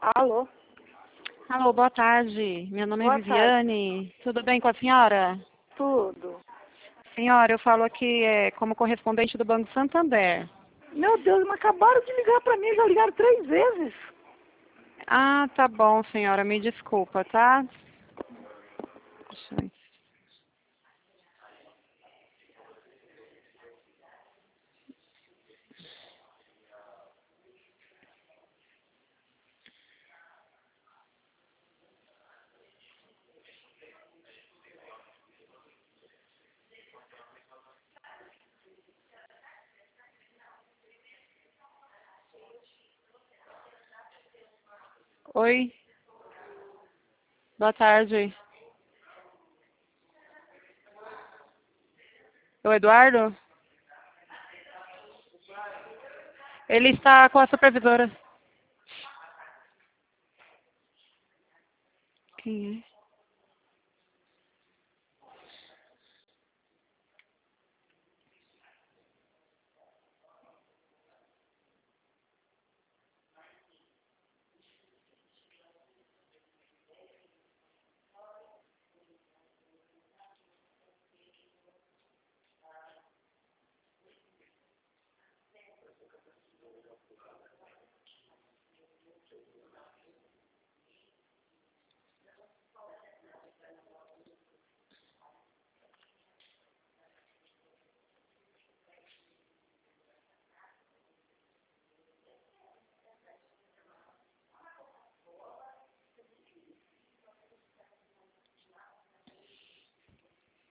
Alô? Alô, boa tarde. Meu nome é Boa tarde. Viviane. Tudo bem com a senhora? Tudo. Senhora, eu falo aqui como correspondente do Banco Santander. Meu Deus, mas acabaram de ligar pra mim, já ligaram 3 vezes. Ah, tá bom, senhora. Me desculpa, tá? Deixa eu ver. Oi, boa tarde. O Eduardo? Ele está com a supervisora. Quem é?